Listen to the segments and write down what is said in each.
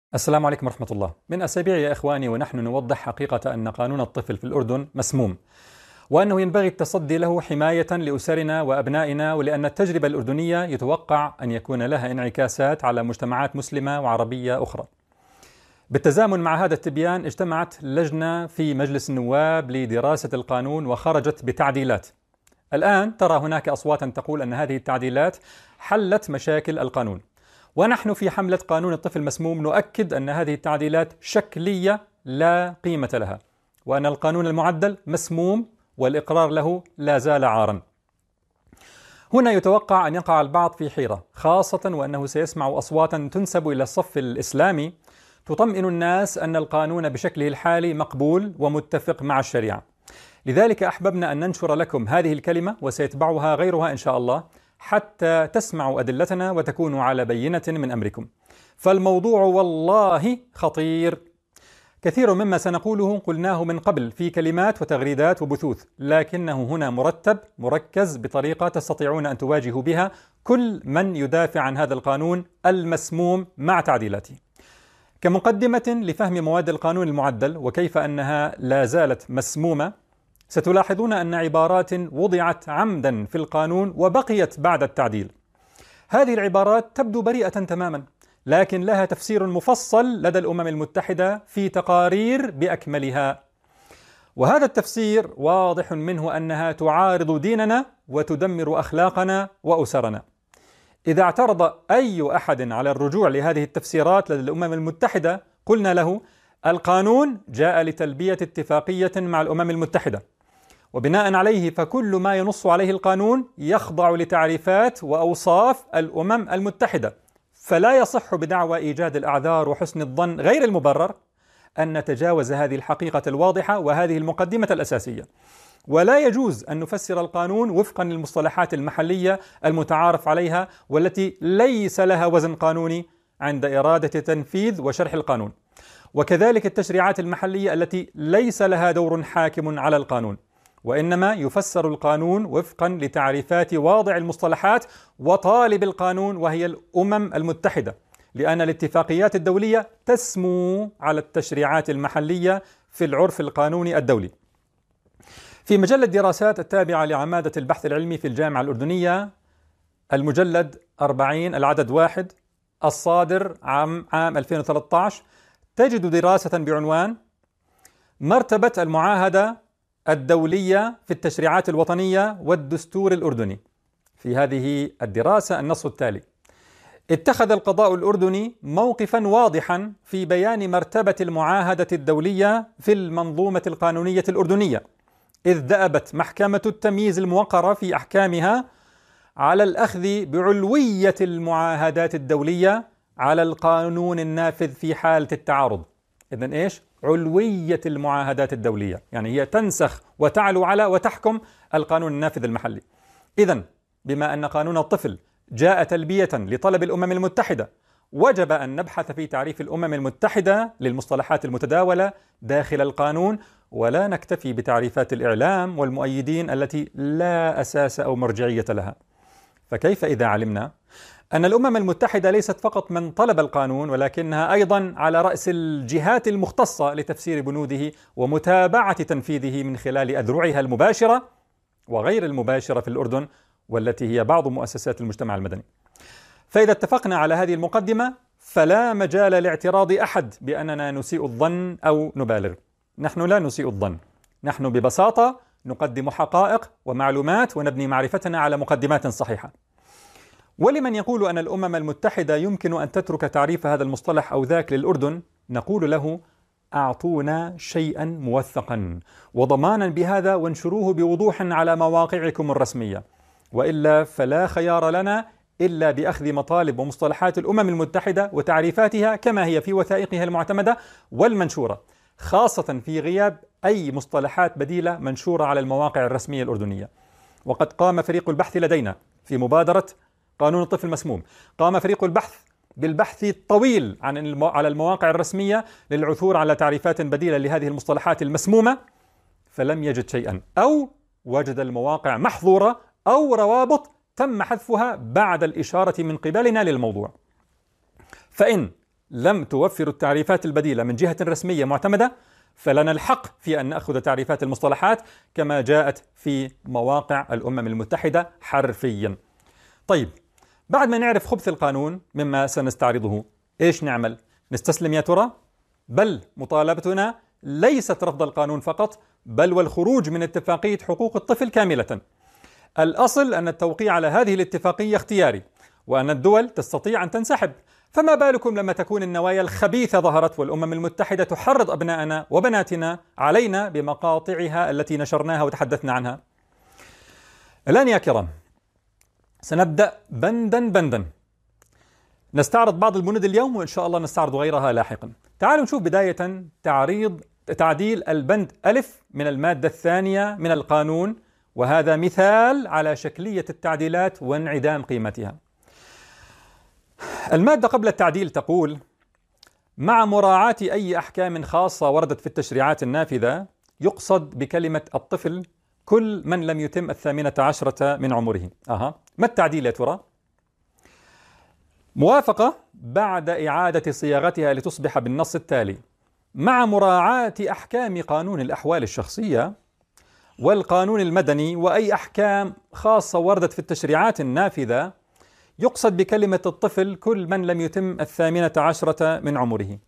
السلام عليكم ورحمة الله. من أسابيع يا إخواني ونحن نوضح حقيقة أن قانون الطفل في الأردن مسموم، وأنه ينبغي التصدي له حماية لأسرنا وأبنائنا، ولأن التجربة الأردنية يتوقع أن يكون لها انعكاسات على مجتمعات مسلمة وعربية أخرى. بالتزامن مع هذا التبيان اجتمعت لجنة في مجلس النواب لدراسة القانون وخرجت بتعديلات. الآن ترى هناك أصوات تقول أن هذه التعديلات حلت مشاكل القانون، ونحن في حملة قانون الطفل مسموم نؤكد أن هذه التعديلات شكلية لا قيمة لها، وأن القانون المعدل مسموم والإقرار له لا زال عارا. هنا يتوقع أن يقع البعض في حيرة، خاصة وأنه سيسمع أصواتا تنسب إلى الصف الإسلامي تطمئن الناس أن القانون بشكله الحالي مقبول ومتفق مع الشريعة. لذلك أحببنا أن ننشر لكم هذه الكلمة، وسيتبعها غيرها إن شاء الله، حتى تسمعوا أدلتنا وتكونوا على بينة من أمركم. فالموضوع والله خطير. كثير مما سنقوله قلناه من قبل في كلمات وتغريدات وبثوث، لكنه هنا مرتب مركز بطريقة تستطيعون أن تواجهوا بها كل من يدافع عن هذا القانون المسموم مع تعديلاته. كمقدمة لفهم مواد القانون المعدل وكيف أنها لا زالت مسمومة، ستلاحظون أن عبارات وضعت عمدا في القانون وبقيت بعد التعديل. هذه العبارات تبدو بريئة تماما، لكن لها تفسير مفصل لدى الأمم المتحدة في تقارير بأكملها، وهذا التفسير واضح منه أنها تعارض ديننا وتدمر أخلاقنا وأسرنا. إذا اعترض أي أحد على الرجوع لهذه التفسيرات لدى الأمم المتحدة قلنا له: القانون جاء لتلبية اتفاقية مع الأمم المتحدة، وبناء عليه فكل ما ينص عليه القانون يخضع لتعريفات وأوصاف الأمم المتحدة، فلا يصح بدعوى إيجاد الأعذار وحسن الظن غير المبرر أن نتجاوز هذه الحقيقة الواضحة وهذه المقدمة الأساسية. ولا يجوز أن نفسر القانون وفقا للمصطلحات المحلية المتعارف عليها والتي ليس لها وزن قانوني عند إرادة تنفيذ وشرح القانون، وكذلك التشريعات المحلية التي ليس لها دور حاكم على القانون، وإنما يفسر القانون وفقا لتعريفات واضع المصطلحات وطالب القانون وهي الأمم المتحدة، لأن الاتفاقيات الدولية تسمو على التشريعات المحلية في العرف القانوني الدولي. في مجلة دراسات التابعة لعمادة البحث العلمي في الجامعة الأردنية، المجلد 40 العدد 1 الصادر عام 2013، تجد دراسة بعنوان مرتبة المعاهدة الدولية في التشريعات الوطنية والدستور الأردني. في هذه الدراسة النص التالي: اتخذ القضاء الأردني موقفا واضحا في بيان مرتبة المعاهدة الدولية في المنظومة القانونية الأردنية، إذ دأبت محكمة التمييز الموقرة في أحكامها على الأخذ بعلوية المعاهدات الدولية على القانون النافذ في حالة التعارض. إذن إيش؟ علوية المعاهدات الدولية، يعني هي تنسخ وتعلو على وتحكم القانون النافذ المحلي. إذن بما أن قانون الطفل جاء تلبية لطلب الأمم المتحدة، وجب أن نبحث في تعريف الأمم المتحدة للمصطلحات المتداولة داخل القانون، ولا نكتفي بتعريفات الإعلام والمؤيدين التي لا أساس أو مرجعية لها. فكيف إذا علمنا أن الأمم المتحدة ليست فقط من طلب القانون، ولكنها أيضا على رأس الجهات المختصة لتفسير بنوده ومتابعة تنفيذه من خلال أذرعها المباشرة وغير المباشرة في الأردن، والتي هي بعض مؤسسات المجتمع المدني. فإذا اتفقنا على هذه المقدمة فلا مجال لاعتراض أحد بأننا نسيء الظن أو نبالغ. نحن لا نسيء الظن، نحن ببساطة نقدم حقائق ومعلومات ونبني معرفتنا على مقدمات صحيحة. ولمن يقول أن الأمم المتحدة يمكن أن تترك تعريف هذا المصطلح أو ذاك للأردن، نقول له: أعطونا شيئا موثقا وضمانا بهذا وانشروه بوضوح على مواقعكم الرسمية، وإلا فلا خيار لنا إلا بأخذ مطالب ومصطلحات الأمم المتحدة وتعريفاتها كما هي في وثائقها المعتمدة والمنشورة، خاصة في غياب أي مصطلحات بديلة منشورة على المواقع الرسمية الأردنية. وقد قام فريق البحث لدينا في مبادرة قانون الطفل المسموم، قام فريق البحث بالبحث الطويل على المواقع الرسمية للعثور على تعريفات بديلة لهذه المصطلحات المسمومة، فلم يجد شيئا، أو وجد المواقع محظورة أو روابط تم حذفها بعد الإشارة من قبلنا للموضوع. فإن لم توفر التعريفات البديلة من جهة رسمية معتمدة، فلنا الحق في أن نأخذ تعريفات المصطلحات كما جاءت في مواقع الأمم المتحدة حرفيا. طيب، بعد ما نعرف خبث القانون مما سنستعرضه، إيش نعمل؟ نستسلم يا ترى؟ بل مطالبتنا ليست رفض القانون فقط، بل والخروج من اتفاقية حقوق الطفل كاملة. الأصل أن التوقيع على هذه الاتفاقية اختياري، وأن الدول تستطيع أن تنسحب، فما بالكم لما تكون النوايا الخبيثة ظهرت والأمم المتحدة تحرض أبنائنا وبناتنا علينا بمقاطعها التي نشرناها وتحدثنا عنها. الآن يا كرام، سنبدأ بندا بندا، نستعرض بعض البنود اليوم وإن شاء الله نستعرض غيرها لاحقا. تعالوا نشوف بداية تعديل البند ألف من المادة الثانية من القانون، وهذا مثال على شكلية التعديلات وانعدام قيمتها. المادة قبل التعديل تقول: مع مراعاة أي أحكام خاصة وردت في التشريعات النافذة، يقصد بكلمة الطفل كل من لم يتم 18 من عمره. ما التعديل يا ترى؟ موافقة بعد إعادة صياغتها لتصبح بالنص التالي: مع مراعاة أحكام قانون الأحوال الشخصية والقانون المدني وأي أحكام خاصة وردت في التشريعات النافذة، يقصد بكلمة الطفل كل من لم يتم 18 من عمره.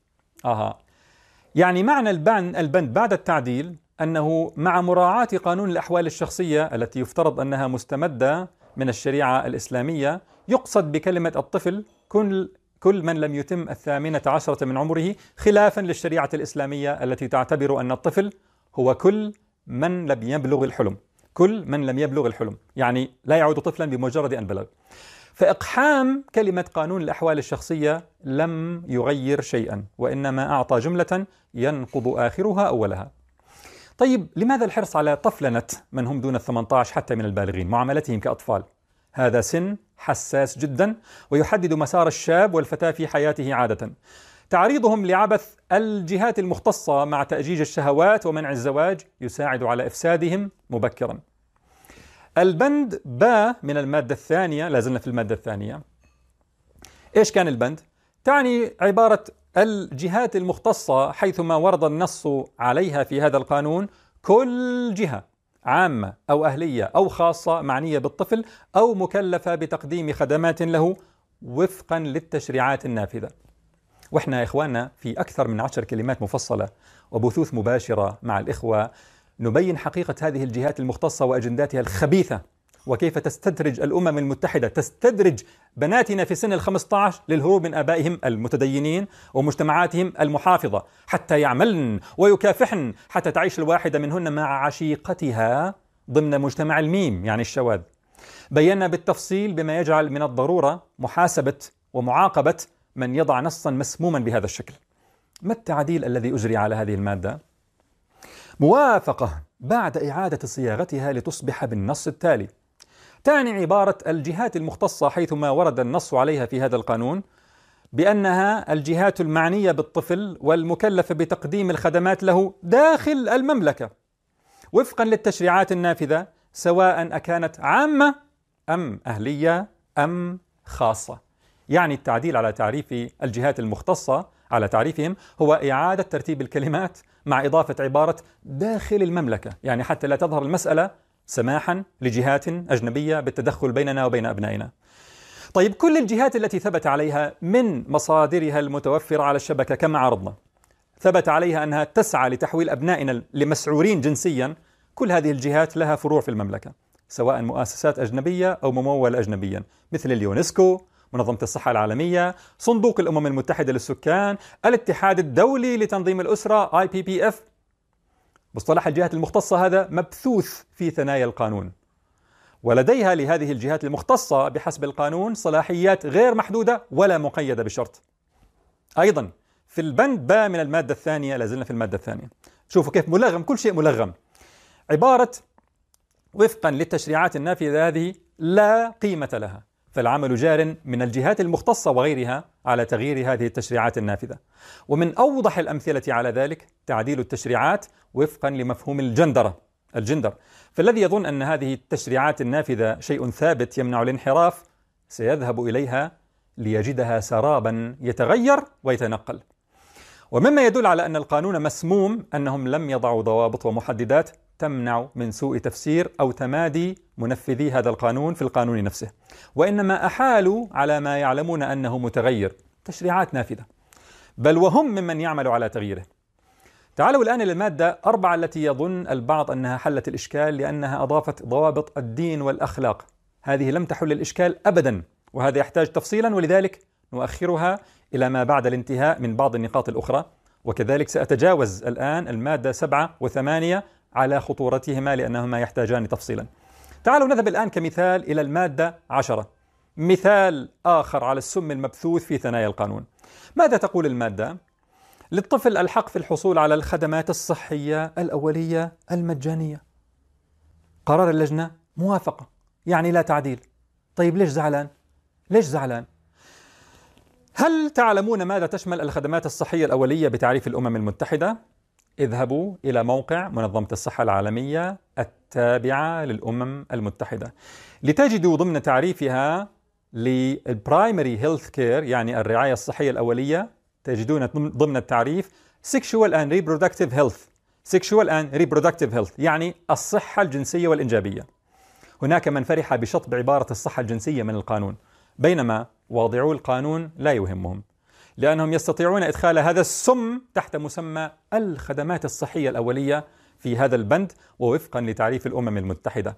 يعني معنى البند بعد التعديل أنه مع مراعاة قانون الأحوال الشخصية التي يفترض أنها مستمدة من الشريعة الإسلامية، يقصد بكلمة الطفل كل من لم يتم 18 من عمره، خلافا للشريعة الإسلامية التي تعتبر أن الطفل هو كل من لم يبلغ الحلم. كل من لم يبلغ الحلم يعني لا يعود طفلا بمجرد أن بلغ. فإقحام كلمة قانون الأحوال الشخصية لم يغير شيئا، وإنما أعطى جملة ينقض آخرها أولها. طيب، لماذا الحرص على طفلنة من هم دون 18 حتى من البالغين، معاملتهم كأطفال؟ هذا سن حساس جدا ويحدد مسار الشاب والفتاة في حياته عادة. تعريضهم لعبث الجهات المختصة مع تأجيج الشهوات ومنع الزواج يساعد على إفسادهم مبكرا. البند باء من المادة الثانية، لازلنا في المادة الثانية. إيش كان البند؟ تعني عبارة الجهات المختصة حيثما ورد النص عليها في هذا القانون كل جهة عامة أو أهلية أو خاصة معنية بالطفل أو مكلفة بتقديم خدمات له وفقا للتشريعات النافذة. وإحنا يا إخواننا في أكثر من 10 كلمات مفصلة وبثوث مباشرة مع الإخوة نبين حقيقة هذه الجهات المختصة وأجنداتها الخبيثة، وكيف تستدرج الأمم المتحدة تستدرج بناتنا في سن 15 للهروب من آبائهم المتدينين ومجتمعاتهم المحافظة، حتى يعملن ويكافحن حتى تعيش الواحدة منهن مع عشيقتها ضمن مجتمع الميم يعني الشواذ. بينا بالتفصيل بما يجعل من الضرورة محاسبة ومعاقبة من يضع نصا مسموما بهذا الشكل. ما التعديل الذي أجري على هذه المادة؟ موافقة بعد إعادة صياغتها لتصبح بالنص التالي. تعني عبارة الجهات المختصة حيثما ورد النص عليها في هذا القانون بأنها الجهات المعنية بالطفل والمكلفة بتقديم الخدمات له داخل المملكة وفقا للتشريعات النافذة، سواء أكانت عامة أم أهلية أم خاصة. يعني التعديل على تعريف الجهات المختصة على تعريفهم هو إعادة ترتيب الكلمات مع إضافة عبارة داخل المملكة، يعني حتى لا تظهر المسألة سماحا لجهات أجنبية بالتدخل بيننا وبين أبنائنا. طيب، كل الجهات التي ثبت عليها من مصادرها المتوفرة على الشبكة كما عرضنا ثبت عليها أنها تسعى لتحويل أبنائنا لمسعورين جنسيا، كل هذه الجهات لها فروع في المملكة، سواء مؤسسات أجنبية أو ممولة أجنبيا، مثل اليونسكو، منظمة الصحة العالمية، صندوق الأمم المتحدة للسكان، الاتحاد الدولي لتنظيم الأسرة IPPF. مصطلح الجهات المختصة هذا مبثوث في ثنايا القانون، ولديها لهذه الجهات المختصة بحسب القانون صلاحيات غير محدودة ولا مقيدة بشرط. أيضا في البند باء من المادة الثانية، لازلنا في المادة الثانية، شوفوا كيف ملغم، كل شيء ملغم. عبارة وفقا للتشريعات النافذة هذه لا قيمة لها، فالعمل جار من الجهات المختصة وغيرها على تغيير هذه التشريعات النافذة. ومن أوضح الأمثلة على ذلك تعديل التشريعات وفقا لمفهوم الجندر، فالذي يظن أن هذه التشريعات النافذة شيء ثابت يمنع الانحراف سيذهب إليها ليجدها سرابا يتغير ويتنقل. ومما يدل على أن القانون مسموم أنهم لم يضعوا ضوابط ومحددات تمنع من سوء تفسير أو تمادي منفذي هذا القانون في القانون نفسه، وإنما أحالوا على ما يعلمون أنه متغير، تشريعات نافذة، بل وهم ممن يعمل على تغييره. تعالوا الآن إلى المادة 4 التي يظن البعض أنها حلت الإشكال لأنها أضافت ضوابط الدين والأخلاق. هذه لم تحل الإشكال أبدا، وهذا يحتاج تفصيلا، ولذلك نؤخرها إلى ما بعد الانتهاء من بعض النقاط الأخرى. وكذلك سأتجاوز الآن المادة 7 و8 على خطورتهما لأنهما يحتاجان تفصيلا. تعالوا نذهب الآن كمثال إلى المادة 10، مثال آخر على السم المبثوث في ثنايا القانون. ماذا تقول المادة؟ للطفل الحق في الحصول على الخدمات الصحية الأولية المجانية. قرار اللجنة موافقة، يعني لا تعديل. طيب ليش زعلان؟ ليش زعلان؟ هل تعلمون ماذا تشمل الخدمات الصحية الأولية بتعريف الأمم المتحدة؟ اذهبوا إلى موقع منظمة الصحة العالمية التابعة للأمم المتحدة لتجدوا ضمن تعريفها للبرايمري هيلث كير، يعني الرعاية الصحية الأولية، تجدون ضمن التعريف Sexual and Reproductive Health. Sexual and Reproductive Health يعني الصحة الجنسية والإنجابية. هناك من فرح بشطب عبارة الصحة الجنسية من القانون، بينما واضعو القانون لا يهمهم، لأنهم يستطيعون إدخال هذا السم تحت مسمى الخدمات الصحية الأولية في هذا البند ووفقا لتعريف الأمم المتحدة.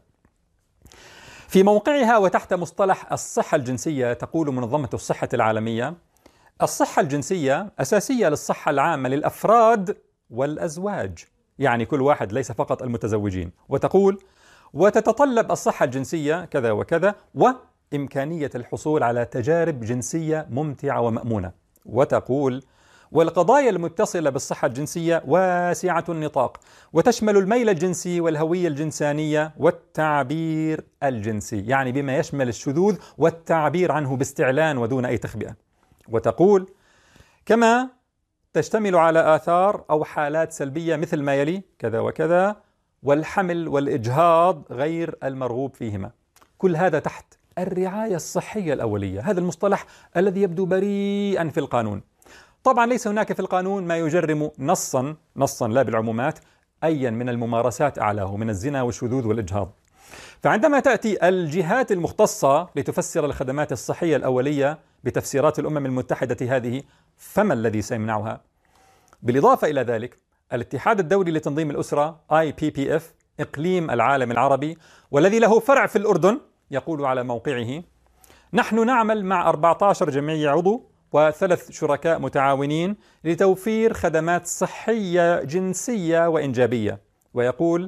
في موقعها وتحت مصطلح الصحة الجنسية تقول منظمة الصحة العالمية: الصحة الجنسية أساسية للصحة العامة للأفراد والأزواج، يعني كل واحد ليس فقط المتزوجين. وتقول: وتتطلب الصحة الجنسية كذا وكذا، وإمكانية الحصول على تجارب جنسية ممتعة ومأمونة. وتقول: والقضايا المتصلة بالصحة الجنسية واسعة النطاق، وتشمل الميل الجنسي والهوية الجنسانية والتعبير الجنسي، يعني بما يشمل الشذوذ والتعبير عنه باستعلان ودون أي تخبئة. وتقول: كما تشتمل على آثار أو حالات سلبية مثل ما يلي كذا وكذا، والحمل والإجهاض غير المرغوب فيهما. كل هذا تحت الرعاية الصحية الأولية، هذا المصطلح الذي يبدو بريئا في القانون. طبعا ليس هناك في القانون ما يجرم نصا لا بالعمومات أيا من الممارسات أعلاه من الزنا والشذوذ والإجهاض. فعندما تأتي الجهات المختصة لتفسر الخدمات الصحية الأولية بتفسيرات الأمم المتحدة هذه، فما الذي سيمنعها؟ بالإضافة إلى ذلك، الاتحاد الدولي لتنظيم الأسرة IPPF إقليم العالم العربي والذي له فرع في الأردن يقول على موقعه: نحن نعمل مع 14 جمعية عضو و3 شركاء متعاونين لتوفير خدمات صحية جنسية وإنجابية. ويقول: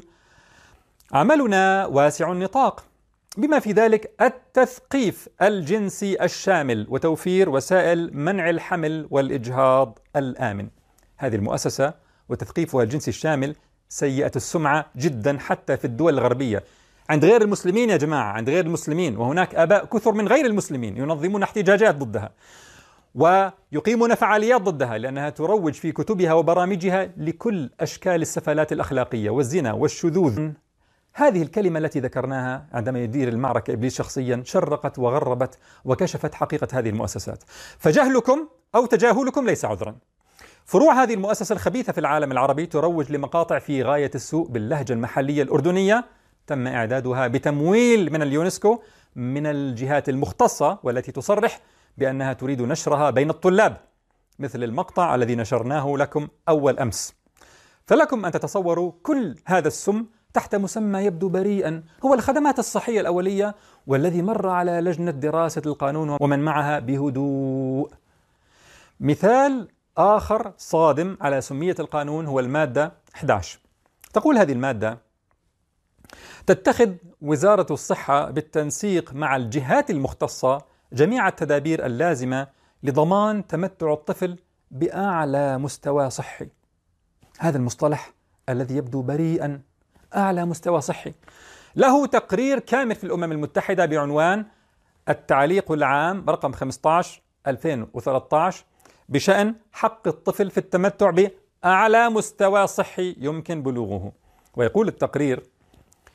عملنا واسع النطاق، بما في ذلك التثقيف الجنسي الشامل وتوفير وسائل منع الحمل والإجهاض الآمن. هذه المؤسسة وتثقيفها الجنسي الشامل سيئة السمعة جدا حتى في الدول الغربية، عند غير المسلمين يا جماعة، عند غير المسلمين. وهناك آباء كثر من غير المسلمين ينظمون احتجاجات ضدها ويقيمون فعاليات ضدها، لأنها تروج في كتبها وبرامجها لكل أشكال السفالات الأخلاقية والزنا والشذوذ. هذه الكلمة التي ذكرناها عندما يدير المعركة إبليس شخصيا شرقت وغربت وكشفت حقيقة هذه المؤسسات. فجهلكم أو تجاهلكم ليس عذرا. فروع هذه المؤسسة الخبيثة في العالم العربي تروج لمقاطع في غاية السوء باللهجة المحلية الأردنية، تم إعدادها بتمويل من اليونسكو من الجهات المختصة والتي تصرح بأنها تريد نشرها بين الطلاب، مثل المقطع الذي نشرناه لكم أول أمس. فلكم أن تتصوروا كل هذا السم تحت مسمى يبدو بريئا هو الخدمات الصحية الأولية، والذي مر على لجنة دراسة القانون ومن معها بهدوء. مثال آخر صادم على سمية القانون هو المادة 11. تقول هذه المادة: تتخذ وزارة الصحة بالتنسيق مع الجهات المختصة جميع التدابير اللازمة لضمان تمتع الطفل بأعلى مستوى صحي. هذا المصطلح الذي يبدو بريئا، أعلى مستوى صحي، له تقرير كامل في الأمم المتحدة بعنوان التعليق العام رقم 15/2013 بشأن حق الطفل في التمتع بأعلى مستوى صحي يمكن بلوغه. ويقول التقرير: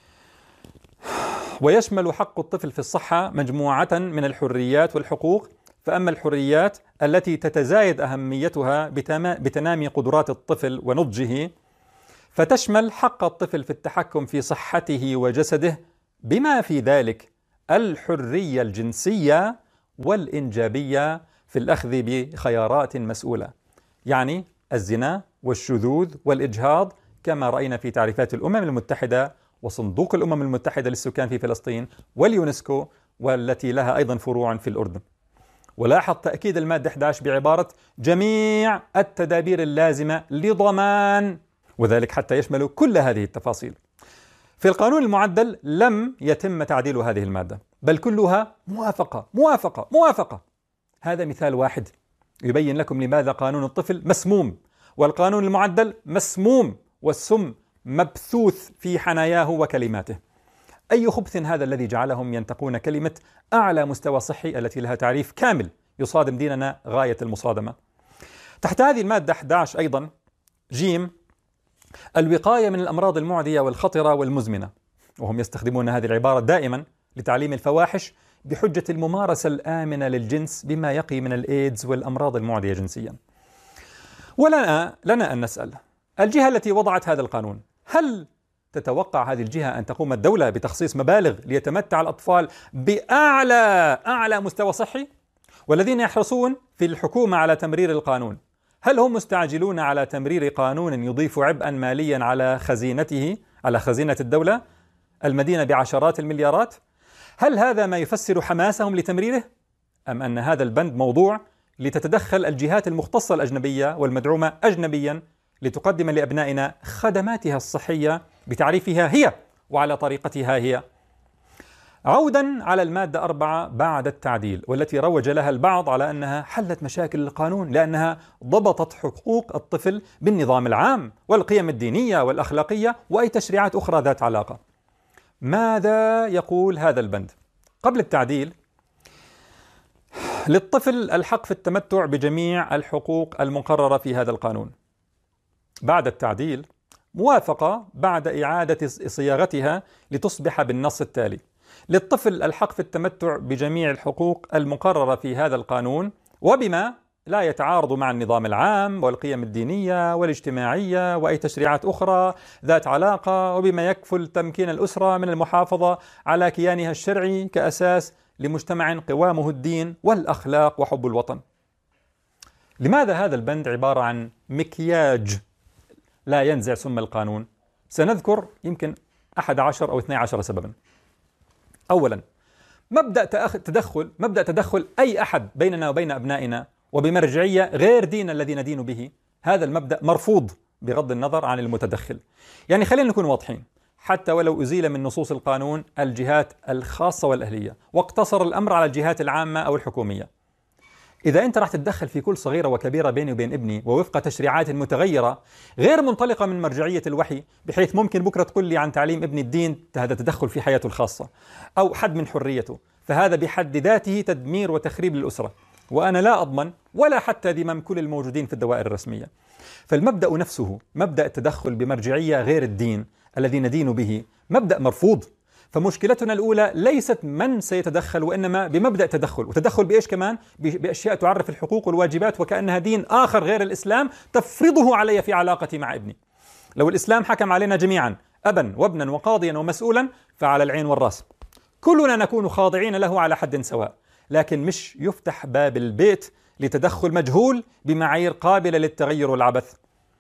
ويشمل حق الطفل في الصحة مجموعة من الحريات والحقوق فأما الحريات التي تتزايد أهميتها بتنامي قدرات الطفل ونضجه، فتشمل حق الطفل في التحكم في صحته وجسده، بما في ذلك الحرية الجنسية والإنجابية في الأخذ بخيارات مسؤولة، يعني الزنا والشذوذ والإجهاض كما رأينا في تعريفات الأمم المتحدة وصندوق الأمم المتحدة للسكان في فلسطين واليونسكو، والتي لها أيضا فروع في الأردن. ولاحظ تأكيد المادة 11 بعبارة جميع التدابير اللازمة لضمان، وذلك حتى يشمل كل هذه التفاصيل. في القانون المعدل لم يتم تعديل هذه المادة، بل كلها موافقة موافقة موافقة. هذا مثال واحد يبين لكم لماذا قانون الطفل مسموم، والقانون المعدل مسموم، والسم مبثوث في حناياه وكلماته. أي خبث هذا الذي جعلهم ينتقون كلمة أعلى مستوى صحي التي لها تعريف كامل يصادم ديننا غاية المصادمة. تحت هذه المادة 11 أيضا جيم، الوقاية من الأمراض المعدية والخطرة والمزمنة، وهم يستخدمون هذه العبارة دائما لتعليم الفواحش بحجة الممارسة الآمنة للجنس بما يقي من الإيدز والأمراض المعدية جنسيا. لنا أن نسأل الجهة التي وضعت هذا القانون، هل تتوقع هذه الجهة أن تقوم الدولة بتخصيص مبالغ ليتمتع الأطفال بأعلى مستوى صحي؟ والذين يحرصون في الحكومة على تمرير القانون، هل هم مستعجلون على تمرير قانون يضيف عبئا ماليا على خزينة الدولة المدينة بعشرات المليارات؟ هل هذا ما يفسر حماسهم لتمريره؟ أم أن هذا البند موضوع لتتدخل الجهات المختصة الأجنبية والمدعومة أجنبيا لتقدم لأبنائنا خدماتها الصحية بتعريفها هي وعلى طريقتها هي؟ عودا على المادة 4 بعد التعديل، والتي روج لها البعض على أنها حلت مشاكل القانون لأنها ضبطت حقوق الطفل بالنظام العام والقيم الدينية والأخلاقية وأي تشريعات أخرى ذات علاقة. ماذا يقول هذا البند؟ قبل التعديل: للطفل الحق في التمتع بجميع الحقوق المقررة في هذا القانون. بعد التعديل: موافقة بعد إعادة صياغتها لتصبح بالنص التالي: للطفل الحق في التمتع بجميع الحقوق المقررة في هذا القانون وبما لا يتعارض مع النظام العام والقيم الدينية والاجتماعية وأي تشريعات أخرى ذات علاقة، وبما يكفل تمكين الأسرة من المحافظة على كيانها الشرعي كأساس لمجتمع قوامه الدين والأخلاق وحب الوطن. لماذا هذا البند عبارة عن مكياج لا ينزع سم القانون؟ سنذكر يمكن 11 أو 12 سببا. أولا، مبدأ تدخل أي أحد بيننا وبين أبنائنا وبمرجعية غير دين الذي ندين به، هذا المبدأ مرفوض بغض النظر عن المتدخل. يعني خلينا نكون واضحين، حتى ولو أزيل من نصوص القانون الجهات الخاصة والأهلية واقتصر الأمر على الجهات العامة أو الحكومية، إذا أنت راح تتدخل في كل صغيرة وكبيرة بيني وبين ابني ووفق تشريعات متغيرة غير منطلقة من مرجعية الوحي، بحيث ممكن بكرة تقول لي عن تعليم ابني الدين هذا تدخل في حياته الخاصة أو حد من حريته، فهذا بحد ذاته تدمير وتخريب للأسرة، وأنا لا أضمن ولا حتى ذمم كل الموجودين في الدوائر الرسمية. فالمبدأ نفسه، مبدأ التدخل بمرجعية غير الدين الذي ندين به، مبدأ مرفوض. فمشكلتنا الأولى ليست من سيتدخل، وإنما بمبدأ تدخل، وتدخل بإيش كمان؟ بأشياء تعرف الحقوق والواجبات وكأنها دين آخر غير الإسلام تفرضه علي في علاقتي مع ابني. لو الإسلام حكم علينا جميعا أبا وابنا وقاضيا ومسؤولا فعلى العين والرأس، كلنا نكون خاضعين له على حد سواء، لكن مش يفتح باب البيت لتدخل مجهول بمعايير قابلة للتغير والعبث.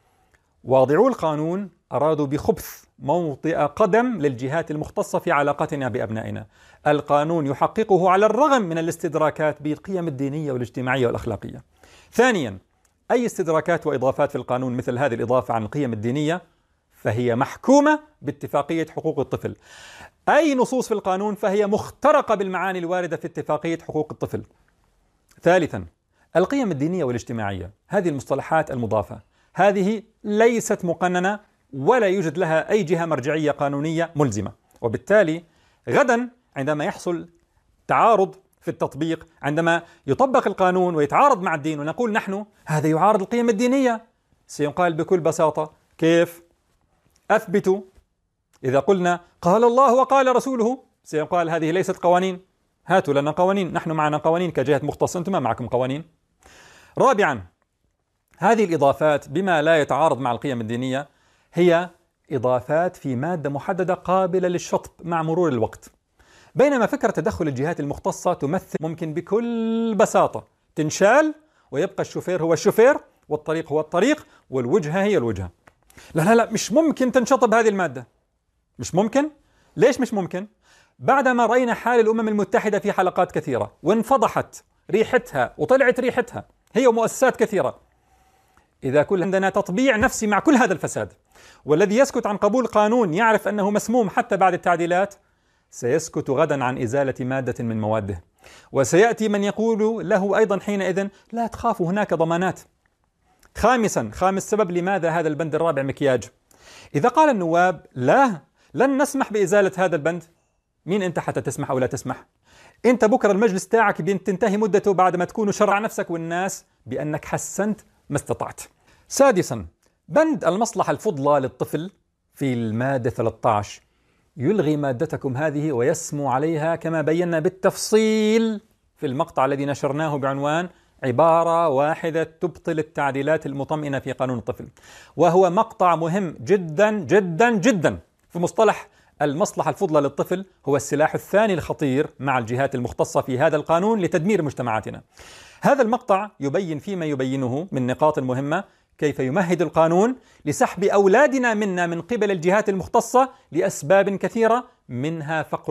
واضعو القانون أرادوا بخبث موطئ قدم للجهات المختصة في علاقتنا بأبنائنا. القانون يحققه على الرغم من الاستدراكات بالقيم الدينية والاجتماعية والأخلاقية. ثانيا، أي استدراكات وإضافات في القانون مثل هذه الإضافة عن القيم الدينية فهي محكومة باتفاقية حقوق الطفل. أي نصوص في القانون فهي مخترقة بالمعاني الواردة في اتفاقية حقوق الطفل. ثالثا، القيم الدينية والاجتماعية، هذه المصطلحات المضافة هذه ليست مقننة ولا يوجد لها أي جهة مرجعية قانونية ملزمة، وبالتالي غدا عندما يحصل تعارض في التطبيق، عندما يطبق القانون ويتعارض مع الدين ونقول نحن هذا يعارض القيم الدينية، سيقال بكل بساطة: كيف؟ أثبتوا. إذا قلنا قال الله وقال رسوله سيقال هذه ليست قوانين، هاتوا لنا قوانين، نحن معنا قوانين كجهة مختصة، أنتم ما معكم قوانين. رابعا، هذه الإضافات بما لا يتعارض مع القيم الدينية هي إضافات في مادة محددة قابلة للشطب مع مرور الوقت، بينما فكرة تدخل الجهات المختصة تمثل ممكن بكل بساطة تنشال ويبقى الشوفير هو الشوفير والطريق هو الطريق والوجهة هي الوجهة. لا لا لا، مش ممكن تنشطب هذه المادة، مش ممكن. ليش مش ممكن؟ بعدما رأينا حال الأمم المتحدة في حلقات كثيرة وانفضحت ريحتها وطلعت ريحتها هي ومؤسسات كثيرة، إذا كل عندنا تطبيع نفسي مع كل هذا الفساد، والذي يسكت عن قبول قانون يعرف أنه مسموم حتى بعد التعديلات سيسكت غدا عن إزالة مادة من مواده، وسيأتي من يقول له أيضا حينئذ لا تخافوا هناك ضمانات. خامس سبب لماذا هذا البند الرابع مكياج. إذا قال النواب لا، لن نسمح بإزالة هذا البند، مين أنت حتى تسمح أو لا تسمح؟ أنت بكرة المجلس تاعك بتنتهي مدته بعد ما تكون شرع نفسك والناس بأنك حسنت ما استطعت. سادسا، بند المصلحة الفضلى للطفل في المادة 13 يلغي مادتكم هذه ويسمو عليها كما بينا بالتفصيل في المقطع الذي نشرناه بعنوان عبارة واحدة تبطل التعديلات المطمئنة في قانون الطفل، وهو مقطع مهم جدا جدا جدا. في مصطلح المصلحة الفضلى للطفل هو السلاح الثاني الخطير مع الجهات المختصة في هذا القانون لتدمير مجتمعاتنا. هذا المقطع يبين فيما يبينه من نقاط مهمة كيف يمهد القانون لسحب أولادنا منا من قبل الجهات المختصة لأسباب كثيرة، منها فقر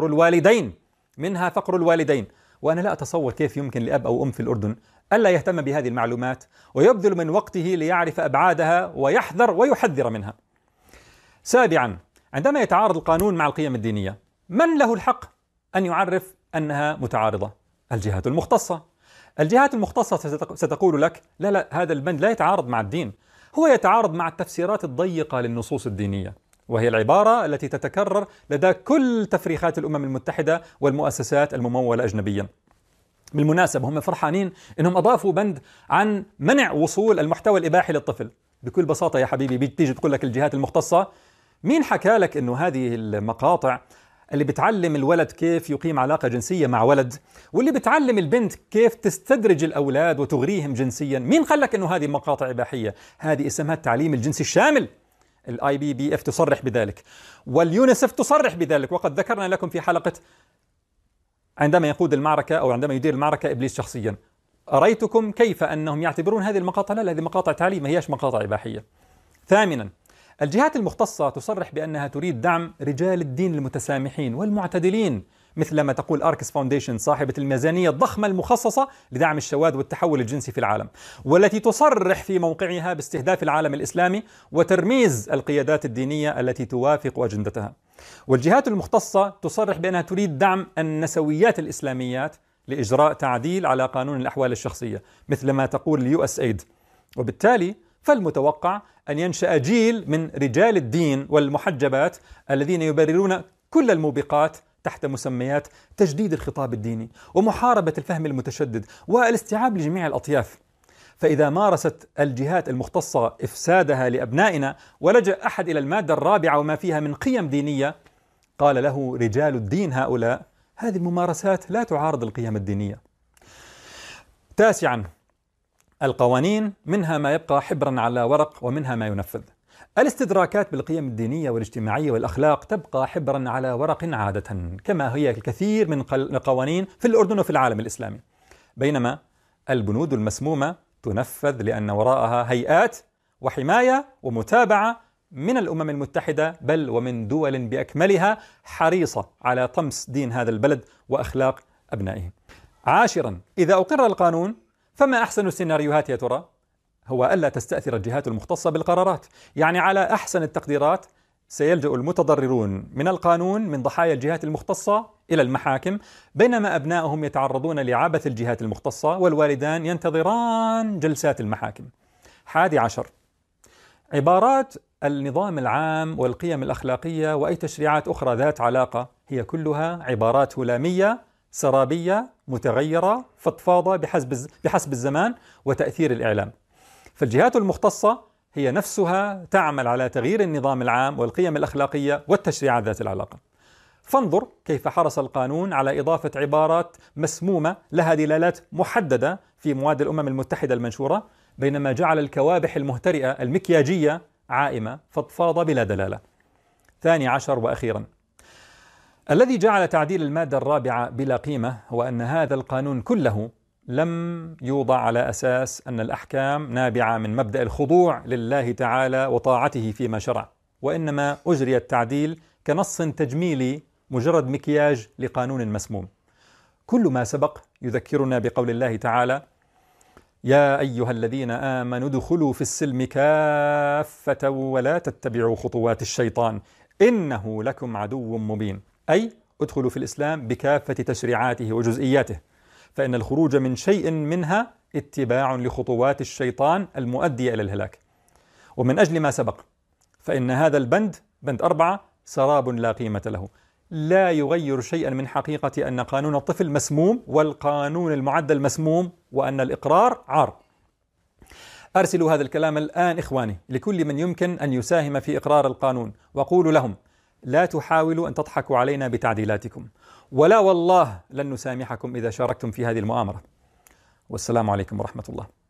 الوالدين. وأنا لا أتصور كيف يمكن لأب أو أم في الأردن ألا يهتم بهذه المعلومات ويبذل من وقته ليعرف أبعادها ويحذر ويحذر منها. سابعا، عندما يتعارض القانون مع القيم الدينية، من له الحق أن يعرف أنها متعارضة؟ الجهات المختصة ستقول لك لا هذا البند لا يتعارض مع الدين، هو يتعارض مع التفسيرات الضيقة للنصوص الدينية، وهي العبارة التي تتكرر لدى كل تفريخات الأمم المتحدة والمؤسسات الممولة أجنبيا. بالمناسبة هم فرحانين أنهم أضافوا بند عن منع وصول المحتوى الإباحي للطفل. بكل بساطة يا حبيبي بتيجي تقول لك الجهات المختصة مين حكى لك أنه هذه المقاطع اللي بتعلم الولد كيف يقيم علاقة جنسية مع ولد، واللي بتعلم البنت كيف تستدرج الأولاد وتغريهم جنسيا، مين قال لك أنه هذه مقاطع إباحية؟ هذه اسمها التعليم الجنسي الشامل. IPPF تصرح بذلك، واليونيسف تصرح بذلك، وقد ذكرنا لكم في حلقة عندما يقود المعركة أو عندما يدير المعركة إبليس شخصيا، أريتكم كيف أنهم يعتبرون هذه المقاطع لا هذه مقاطع تعليم، ما هيش مقاطع إباحية. ثامنا، الجهات المختصة تصرح بأنها تريد دعم رجال الدين المتسامحين والمعتدلين، مثل ما تقول آركس فاونديشن صاحبة الميزانية الضخمة المخصصة لدعم الشواذ والتحول الجنسي في العالم، والتي تصرح في موقعها باستهداف العالم الإسلامي وترميز القيادات الدينية التي توافق أجندتها. والجهات المختصة تصرح بأنها تريد دعم النسويات الإسلاميات لإجراء تعديل على قانون الأحوال الشخصية، مثل ما تقول الUSAID. وبالتالي فالمتوقع أن ينشأ جيل من رجال الدين والمحجبات الذين يبررون كل الموبقات تحت مسميات تجديد الخطاب الديني ومحاربة الفهم المتشدد والاستيعاب لجميع الأطياف. فإذا مارست الجهات المختصة إفسادها لأبنائنا ولجأ أحد إلى المادة الرابعة وما فيها من قيم دينية، قال له رجال الدين هؤلاء هذه الممارسات لا تعارض القيم الدينية. تاسعا، القوانين منها ما يبقى حبرا على ورق ومنها ما ينفذ. الاستدراكات بالقيم الدينية والاجتماعية والأخلاق تبقى حبرا على ورق عادة، كما هي الكثير من القوانين في الأردن وفي العالم الإسلامي، بينما البنود المسمومة تنفذ لأن وراءها هيئات وحماية ومتابعة من الأمم المتحدة بل ومن دول بأكملها حريصة على طمس دين هذا البلد وأخلاق أبنائه. عاشرا، إذا أقر القانون فما أحسن السيناريوهات يا ترى؟ هو ألا تستأثر الجهات المختصة بالقرارات، يعني على أحسن التقديرات سيلجأ المتضررون من القانون من ضحايا الجهات المختصة إلى المحاكم، بينما أبنائهم يتعرضون لعبث الجهات المختصة والوالدان ينتظران جلسات المحاكم. 11، عبارات النظام العام والقيم الأخلاقية وأي تشريعات أخرى ذات علاقة هي كلها عبارات هلامية سرابية متغيرة فضفاضة بحسب الزمان وتأثير الإعلام. فالجهات المختصة هي نفسها تعمل على تغيير النظام العام والقيم الأخلاقية والتشريعات ذات العلاقة. فانظر كيف حرص القانون على إضافة عبارات مسمومة لها دلالات محددة في مواد الأمم المتحدة المنشورة، بينما جعل الكوابح المهترئة المكياجية عائمة فضفاضة بلا دلالة. 12 وأخيرا، الذي جعل تعديل المادة الرابعة بلا قيمة هو أن هذا القانون كله لم يوضع على أساس أن الأحكام نابعة من مبدأ الخضوع لله تعالى وطاعته فيما شرع، وإنما أجري التعديل كنص تجميلي مجرد مكياج لقانون مسموم. كل ما سبق يذكرنا بقول الله تعالى: يا أيها الذين آمنوا ادخلوا في السلم كافة ولا تتبعوا خطوات الشيطان إنه لكم عدو مبين، أي ادخلوا في الإسلام بكافة تشريعاته وجزئياته، فإن الخروج من شيء منها اتباع لخطوات الشيطان المؤدية إلى الهلاك. ومن أجل ما سبق فإن هذا البند، بند 4، سراب لا قيمة له، لا يغير شيئا من حقيقة أن قانون الطفل مسموم والقانون المعدل مسموم وأن الإقرار عار. أرسلوا هذا الكلام الآن إخواني لكل من يمكن أن يساهم في إقرار القانون، وقولوا لهم: لا تحاولوا أن تضحكوا علينا بتعديلاتكم، ولا والله لن نسامحكم إذا شاركتم في هذه المؤامرة. والسلام عليكم ورحمة الله.